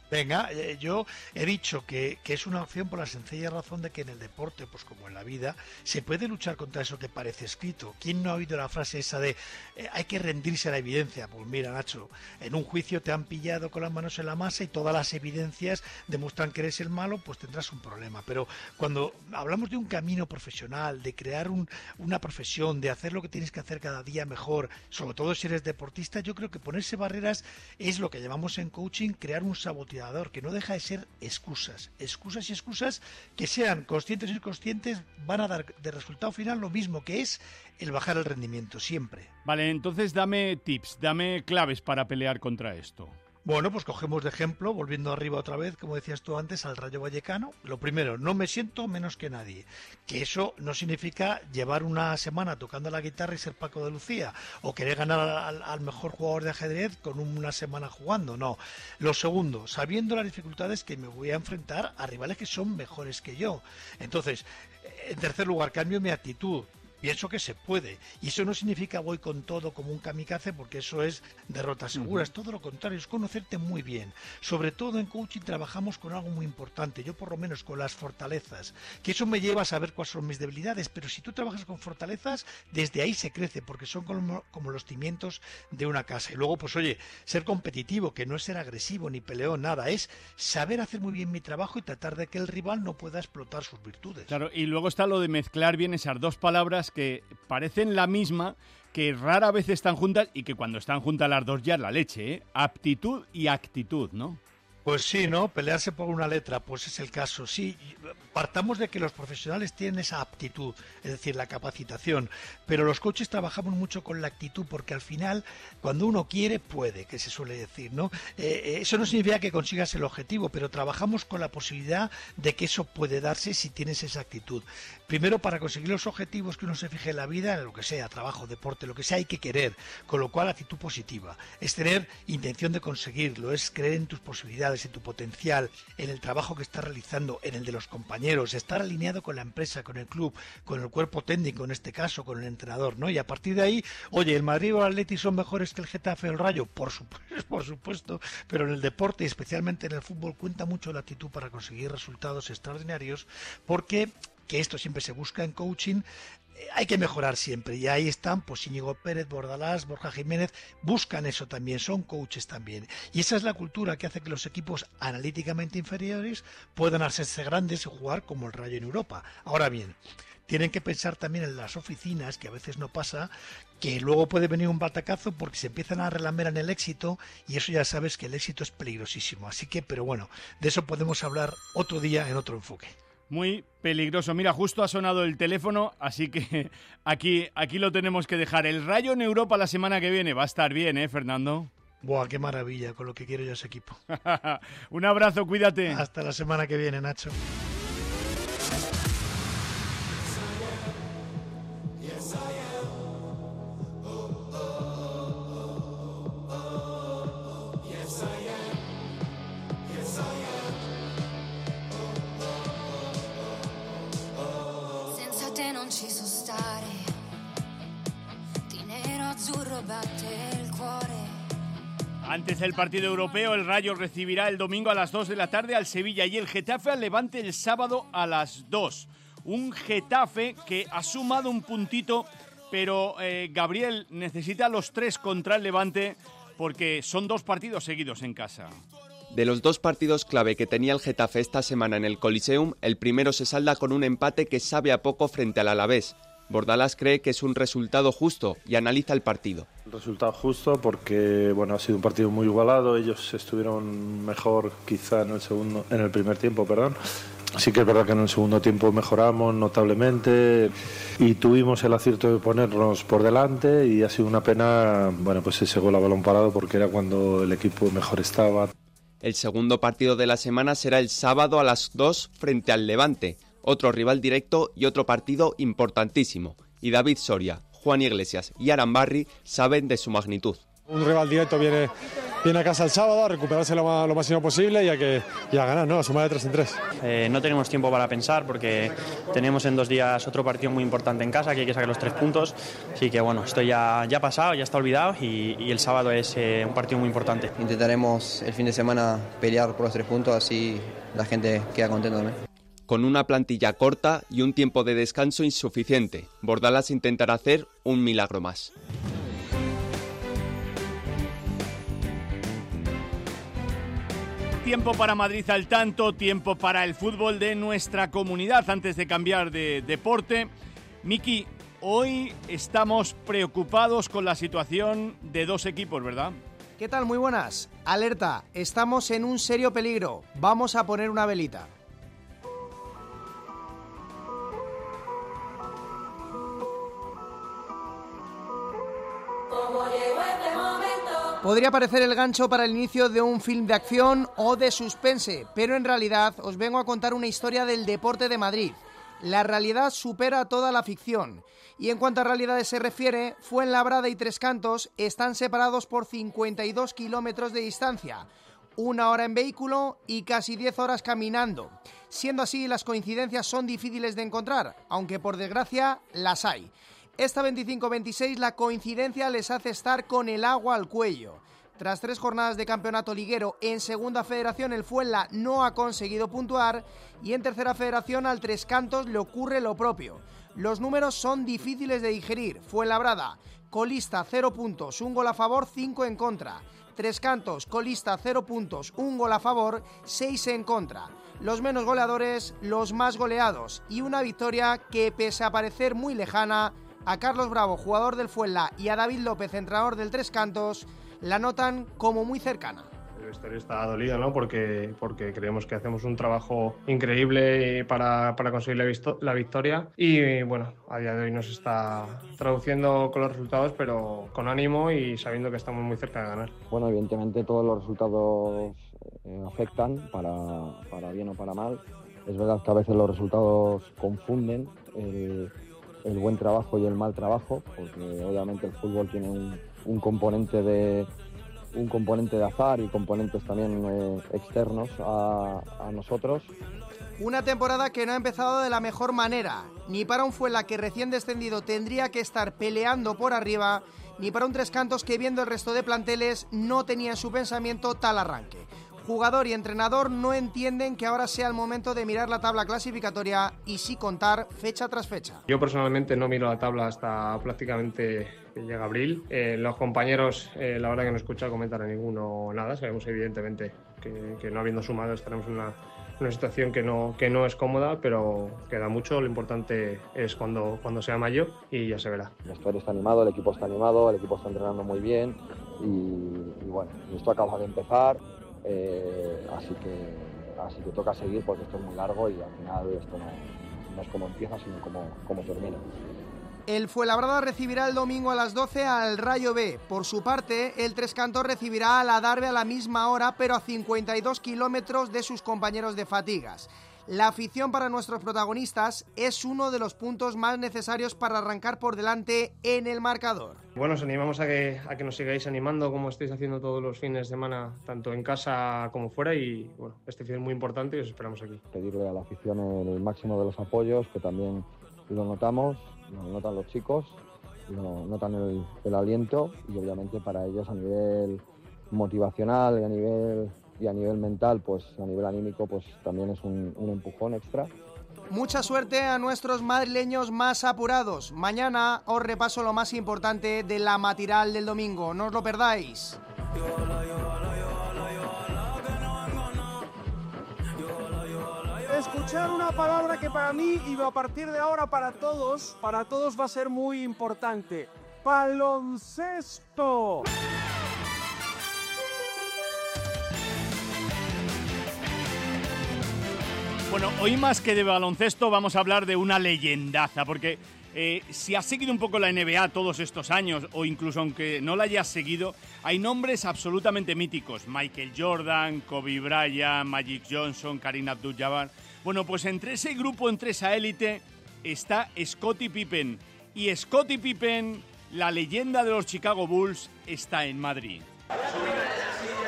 Venga, eh, yo he dicho que, que es una opción por la sencilla razón de que en el deporte, pues como en la vida, se puede luchar contra eso que parece escrito. ¿Quién no ha oído la frase esa de eh, hay que rendirse a la evidencia? Pues mira, Nacho, en un juicio te han pillado con las manos en la masa y todas las evidencias demuestran que eres el malo, pues tendrás un problema. Pero cuando hablamos de un camino profesional, de crear un, una profesión, de hacer lo que tienes que hacer cada día mejor, sobre todo si eres deportista, yo creo que ponerse barreras es lo que llamamos en coaching crear un saboteador, que no deja de ser excusas, excusas y excusas que sean conscientes o inconscientes van a dar de resultado final lo mismo, que es el bajar el rendimiento, siempre. Vale, entonces dame tips, dame claves para pelear contra esto. Bueno, pues cogemos de ejemplo, volviendo arriba otra vez, como decías tú antes, al Rayo Vallecano. Lo primero, no me siento menos que nadie. Que eso no significa llevar una semana tocando la guitarra y ser Paco de Lucía, o querer ganar al, al mejor jugador de ajedrez con una semana jugando, no. Lo segundo, sabiendo las dificultades que me voy a enfrentar a rivales que son mejores que yo. Entonces, en tercer lugar, cambio mi actitud. Pienso que se puede, y eso no significa voy con todo como un kamikaze, porque eso es derrota segura, uh-huh. Es todo lo contrario, es conocerte muy bien. Sobre todo en coaching trabajamos con algo muy importante, yo por lo menos con las fortalezas, que eso me lleva a saber cuáles son mis debilidades, pero si tú trabajas con fortalezas, desde ahí se crece, porque son como, como los cimientos de una casa. Y luego, pues oye, ser competitivo, que no es ser agresivo ni peleón, nada, es saber hacer muy bien mi trabajo y tratar de que el rival no pueda explotar sus virtudes. Claro, y luego está lo de mezclar bien esas dos palabras que parecen la misma, que rara vez están juntas y que cuando están juntas las dos ya es la leche, ¿eh? Aptitud y actitud, ¿no? Pues sí, ¿no? Pelearse por una letra, pues es el caso. Sí, partamos de que los profesionales tienen esa aptitud, es decir, la capacitación, pero los coaches trabajamos mucho con la actitud, porque al final, cuando uno quiere, puede, que se suele decir, ¿no? Eh, eso no significa que consigas el objetivo, pero trabajamos con la posibilidad de que eso puede darse si tienes esa actitud. Primero, para conseguir los objetivos que uno se fije en la vida, lo que sea, trabajo, deporte, lo que sea, hay que querer, con lo cual actitud positiva. Es tener intención de conseguirlo, es creer en tus posibilidades, en tu potencial, en el trabajo que estás realizando, en el de los compañeros, estar alineado con la empresa, con el club, con el cuerpo técnico en este caso, con el entrenador, ¿no? Y a partir de ahí, oye, ¿el Madrid o el Atleti son mejores que el Getafe o el Rayo? Por supuesto, por supuesto, pero en el deporte y especialmente en el fútbol cuenta mucho la actitud para conseguir resultados extraordinarios, porque, que esto siempre se busca en coaching, hay que mejorar siempre, y ahí están pues Íñigo Pérez, Bordalás, Borja Jiménez, buscan eso también, son coaches también, y esa es la cultura que hace que los equipos analíticamente inferiores puedan hacerse grandes y jugar como el Rayo en Europa. Ahora bien, tienen que pensar también en las oficinas, que a veces no pasa, que luego puede venir un batacazo porque se empiezan a relamer en el éxito, y eso ya sabes que el éxito es peligrosísimo, así que, pero bueno, de eso podemos hablar otro día en otro enfoque. Muy peligroso. Mira, justo ha sonado el teléfono, así que aquí, aquí lo tenemos que dejar. El Rayo en Europa la semana que viene va a estar bien, ¿eh, Fernando? Buah, qué maravilla, con lo que quiero yo ese equipo. Un abrazo, cuídate. Hasta la semana que viene, Nacho. Antes del partido europeo, el Rayo recibirá el domingo a las dos de la tarde al Sevilla y el Getafe al Levante el sábado a las dos. Un Getafe que ha sumado un puntito, pero eh, Gabriel necesita los tres contra el Levante porque son dos partidos seguidos en casa. De los dos partidos clave que tenía el Getafe esta semana en el Coliseum, el primero se salda con un empate que sabe a poco frente al Alavés. Bordalás cree que es un resultado justo y analiza el partido. Un resultado justo porque bueno, ha sido un partido muy igualado, ellos estuvieron mejor quizá en el segundo, en el primer tiempo, perdón. Sí que es verdad que en el segundo tiempo mejoramos notablemente y tuvimos el acierto de ponernos por delante, y ha sido una pena, bueno, pues ese gol a balón parado porque era cuando el equipo mejor estaba. El segundo partido de la semana será el sábado a las dos frente al Levante. Otro rival directo y otro partido importantísimo. Y David Soria, Juan Iglesias y Arambarri saben de su magnitud. Un rival directo viene viene a casa el sábado a recuperarse lo, más, lo máximo posible y a, que, y a ganar, ¿no? A sumar de tres en tres. Eh, no tenemos tiempo para pensar porque tenemos en dos días otro partido muy importante en casa, que hay que sacar los tres puntos. Así que bueno, esto ya, ya ha pasado, ya está olvidado y, y el sábado es eh, un partido muy importante. Intentaremos el fin de semana pelear por los tres puntos, así la gente queda contenta también. Con una plantilla corta y un tiempo de descanso insuficiente, Bordalas intentará hacer un milagro más. Tiempo para Madrid al tanto, tiempo para el fútbol de nuestra comunidad. Antes de cambiar de deporte, Miki, hoy estamos preocupados con la situación de dos equipos, ¿verdad? ¿Qué tal? Muy buenas. Alerta, estamos en un serio peligro. Vamos a poner una velita. Podría parecer el gancho para el inicio de un film de acción o de suspense, pero en realidad os vengo a contar una historia del deporte de Madrid. La realidad supera toda la ficción. Y en cuanto a realidades se refiere, Fuenlabrada y Tres Cantos están separados por cincuenta y dos kilómetros de distancia, una hora en vehículo y casi diez horas caminando. Siendo así, las coincidencias son difíciles de encontrar, aunque por desgracia las hay. Esta veinticinco veintiséis la coincidencia les hace estar con el agua al cuello. Tras tres jornadas de campeonato liguero en Segunda Federación, el Fuenla no ha conseguido puntuar y en Tercera Federación al Tres Cantos le ocurre lo propio. Los números son difíciles de digerir. Fuenlabrada, colista cero puntos, un gol a favor, cinco en contra. Tres Cantos, colista cero puntos, un gol a favor, seis en contra. Los menos goleadores, los más goleados y una victoria que, pese a parecer muy lejana, a Carlos Bravo, jugador del Fuenla, y a David López, entrenador del Tres Cantos, la notan como muy cercana. El vestuario está dolido, ¿no? Porque, porque creemos que hacemos un trabajo increíble para, para conseguir la, visto, la victoria y bueno, a día de hoy nos está traduciendo con los resultados, pero con ánimo y sabiendo que estamos muy cerca de ganar. Bueno, evidentemente todos los resultados eh, afectan, para, para bien o para mal. Es verdad que a veces los resultados confunden el, el buen trabajo y el mal trabajo, porque obviamente el fútbol tiene un, un componente de un componente de azar y componentes también eh, externos a, a nosotros. Una temporada que no ha empezado de la mejor manera, ni para un Fuenla que recién descendido tendría que estar peleando por arriba, ni para un Tres Cantos que, viendo el resto de planteles, no tenía en su pensamiento tal arranque. Jugador y entrenador no entienden que ahora sea el momento de mirar la tabla clasificatoria y sí contar fecha tras fecha. Yo personalmente no miro la tabla hasta prácticamente que llega abril. Eh, los compañeros, eh, la verdad que no escucha comentar a ninguno nada. Sabemos evidentemente que, que no habiendo sumado estaremos en una, una situación que no, que no es cómoda, pero queda mucho. Lo importante es cuando, cuando sea mayo y ya se verá. El vestuario está animado, el equipo está animado, el equipo está entrenando muy bien y, y bueno, esto acaba de empezar. Eh, así que así que toca seguir porque esto es muy largo y al final esto no, no es como empieza sino como, como termina. El Fuenlabrada recibirá el domingo a las doce al Rayo B. Por su parte, el Tres Cantos recibirá al Adarve a la misma hora, pero a cincuenta y dos kilómetros de sus compañeros de Fatigas. La afición para nuestros protagonistas es uno de los puntos más necesarios para arrancar por delante en el marcador. Bueno, os animamos a que, a que nos sigáis animando como estáis haciendo todos los fines de semana, tanto en casa como fuera, y bueno, este fin es muy importante y os esperamos aquí. Pedirle a la afición el máximo de los apoyos, que también lo notamos, lo notan los chicos, lo notan el, el aliento y obviamente para ellos a nivel motivacional y a nivel... y a nivel mental, pues a nivel anímico, pues también es un, un empujón extra. Mucha suerte a nuestros madrileños más apurados. Mañana os repaso lo más importante de la matinal del domingo. No os lo perdáis. Escuchar una palabra que para mí y a partir de ahora para todos, para todos va a ser muy importante. Baloncesto. Bueno, hoy más que de baloncesto vamos a hablar de una leyendaza, porque eh, si has seguido un poco la N B A todos estos años, o incluso aunque no la hayas seguido, hay nombres absolutamente míticos. Michael Jordan, Kobe Bryant, Magic Johnson, Kareem Abdul-Jabbar. Bueno, pues entre ese grupo, entre esa élite, está Scottie Pippen. Y Scottie Pippen, la leyenda de los Chicago Bulls, está en Madrid.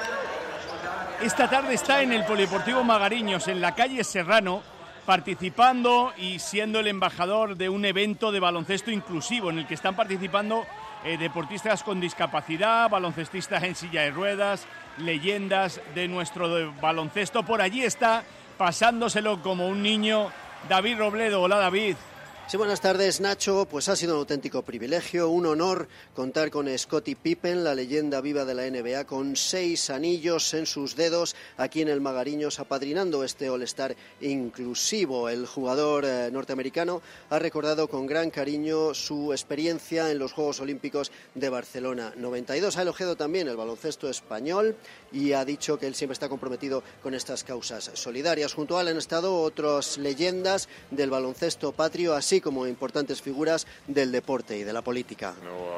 esta tarde está en el Polideportivo Magariños, en la calle Serrano, participando y siendo el embajador de un evento de baloncesto inclusivo en el que están participando eh, deportistas con discapacidad, baloncestistas en silla de ruedas, leyendas de nuestro de baloncesto. Por allí está, pasándoselo como un niño, David Robledo. Hola, David. Sí, buenas tardes, Nacho. Pues ha sido un auténtico privilegio, un honor contar con Scottie Pippen, la leyenda viva de la N B A, con seis anillos en sus dedos aquí en el Magariños, apadrinando este All-Star inclusivo. El jugador eh, norteamericano ha recordado con gran cariño su experiencia en los Juegos Olímpicos de Barcelona noventa y dos. Ha elogiado también el baloncesto español y ha dicho que él siempre está comprometido con estas causas solidarias. Junto a él han estado otras leyendas del baloncesto patrio, así como importantes figuras del deporte y de la política.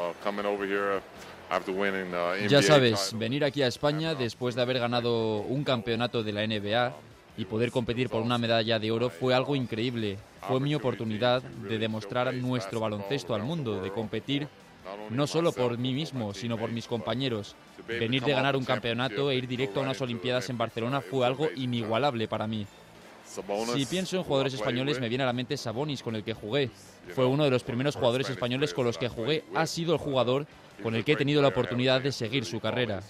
Ya sabes, venir aquí a España después de haber ganado un campeonato de la N B A y poder competir por una medalla de oro fue algo increíble. Fue mi oportunidad de demostrar nuestro baloncesto al mundo, de competir no solo por mí mismo, sino por mis compañeros. Venir de ganar un campeonato e ir directo a unas Olimpiadas en Barcelona fue algo inigualable para mí. Si pienso en jugadores españoles, me viene a la mente Sabonis, con el que jugué. Fue uno de los primeros jugadores españoles con los que jugué. Ha sido el jugador con el que he tenido la oportunidad de seguir su carrera.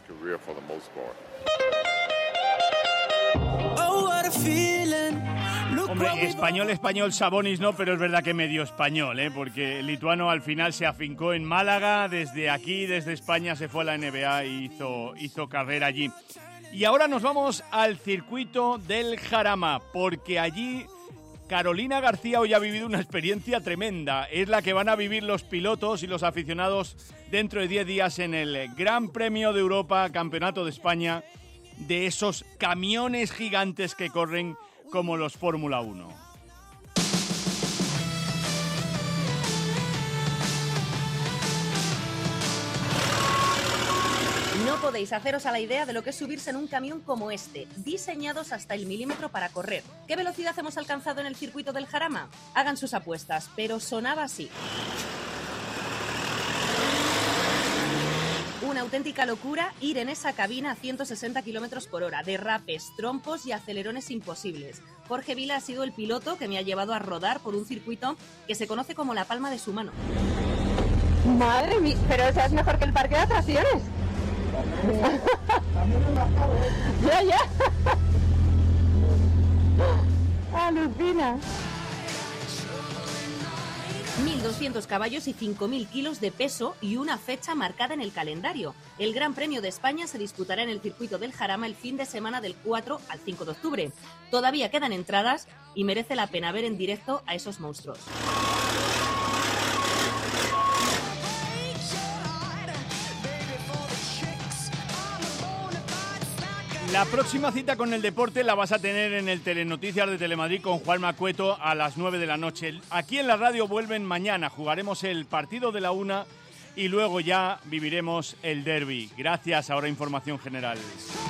Hombre, español, español, Sabonis no, pero es verdad que medio español, ¿eh? Porque el lituano al final se afincó en Málaga, desde aquí, desde España, se fue a la N B A y hizo, hizo carrera allí. Y ahora nos vamos al circuito del Jarama, porque allí Carolina García hoy ha vivido una experiencia tremenda. Es la que van a vivir los pilotos y los aficionados dentro de diez días en el Gran Premio de Europa, Campeonato de España, de esos camiones gigantes que corren como los Fórmula uno. No podéis haceros a la idea de lo que es subirse en un camión como este, diseñados hasta el milímetro para correr. ¿Qué velocidad hemos alcanzado en el circuito del Jarama? Hagan sus apuestas, pero sonaba así. Una auténtica locura ir en esa cabina a ciento sesenta kilómetros por hora, derrapes, trompos y acelerones imposibles. Jorge Vila ha sido el piloto que me ha llevado a rodar por un circuito que se conoce como la palma de su mano. Madre mía, pero esa es mejor que el parque de atracciones. Ya, ya. Alucina. mil doscientos caballos y cinco mil kilos de peso y una fecha marcada en el calendario. El Gran Premio de España se disputará en el circuito del Jarama el fin de semana del cuatro al cinco de octubre. Todavía quedan entradas y merece la pena ver en directo a esos monstruos. La próxima cita con el deporte la vas a tener en el Telenoticias de Telemadrid con Juanma Cueto a las nueve de la noche. Aquí en la radio vuelven mañana, jugaremos el partido de la una y luego ya viviremos el derbi. Gracias, ahora información general.